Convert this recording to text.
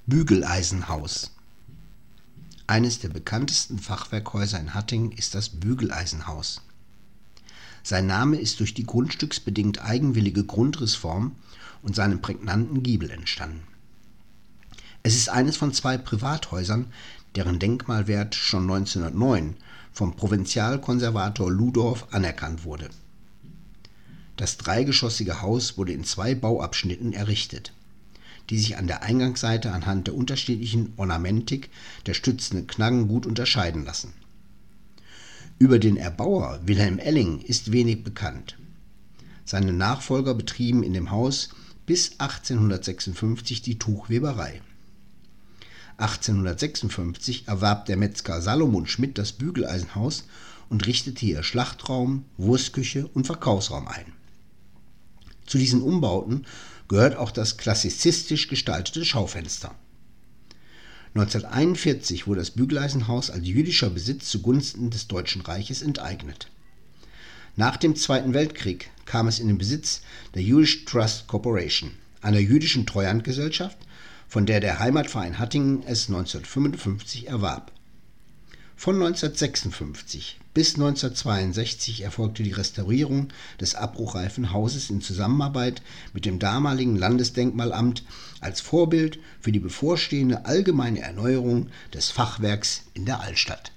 Bügeleisenhaus. Eines der bekanntesten Fachwerkhäuser in Hattingen ist das Bügeleisenhaus. Sein Name ist durch die grundstücksbedingt eigenwillige Grundrissform und seinen prägnanten Giebel entstanden. Es ist eines von 2 Privathäusern, deren Denkmalwert schon 1909 vom Provinzialkonservator Ludorf anerkannt wurde. Das dreigeschossige Haus wurde in 2 Bauabschnitten errichtet, die sich an der Eingangsseite anhand der unterschiedlichen Ornamentik der stützenden Knaggen gut unterscheiden lassen. Über den Erbauer Wilhelm Elling ist wenig bekannt. Seine Nachfolger betrieben in dem Haus bis 1856 die Tuchweberei. 1856 erwarb der Metzger Salomon Schmidt das Bügeleisenhaus und richtete hier Schlachtraum, Wurstküche und Verkaufsraum ein. Zu diesen Umbauten gehört auch das klassizistisch gestaltete Schaufenster. 1941 wurde das Bügeleisenhaus als jüdischer Besitz zugunsten des Deutschen Reiches enteignet. Nach dem Zweiten Weltkrieg kam es in den Besitz der Jewish Trust Corporation, einer jüdischen Treuhandgesellschaft, von der der Heimatverein Hattingen es 1955 erwarb. Von 1956 bis 1962 erfolgte die Restaurierung des abbruchreifen Hauses in Zusammenarbeit mit dem damaligen Landesdenkmalamt als Vorbild für die bevorstehende allgemeine Erneuerung des Fachwerks in der Altstadt.